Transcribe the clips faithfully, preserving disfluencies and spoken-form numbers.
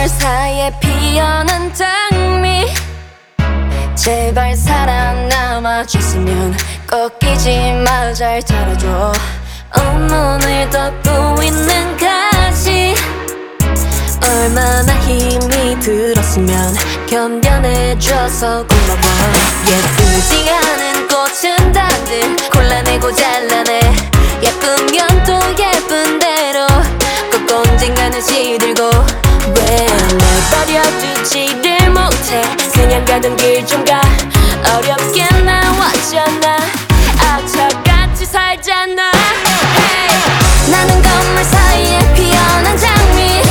사이에 피어난 장미 제발 살아남아 줬으면 꺾이지 마 잘 tal어줘 온몸을 덮고 있는 가시 얼마나 힘이 들었으면 견뎌내줘서 고마워 예쁘지 않은 꽃은 다들 골라내고 잘라내 예쁘면 또 예쁜 대로 꼭 언젠가는 시들고 왜 내버려두지를 못해 그냥 가던 길 좀 가 어렵게 나왔잖아 악착같이 살잖아 hey. 나는 건물 사이에 피어난 장미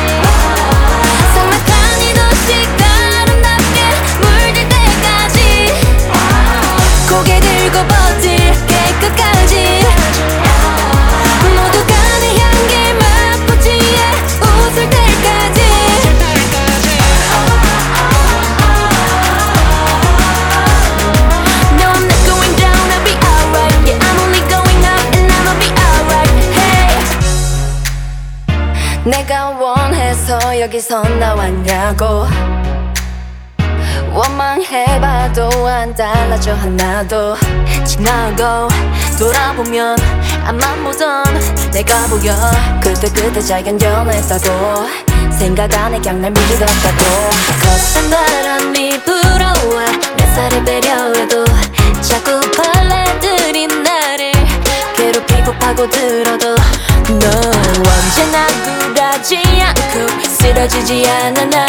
삭막한 이 도시가 아름답게 물들 때까지 고개 들고 버틸게 끝까지 모두가 내 향기 맛보지에 웃을 때까지 No I'm not going down I'll be alright Yeah I'm only going up and I'ma be alright Hey 내가 원해서 여기서 나왔냐고 원망해봐도 안 달라져 하나도 지나고 돌아보면 앞만 보던 내가 보여 그때 그때 잘 견뎌냈다고 생각 안에 그냥 날 믿었다고 거센 바람이 불어와 내 살을 배려해도 자꾸 벌레들이 나를 괴롭히고 파고들어도 너 언제나 굴하지 않고 쓰러지지 않아 나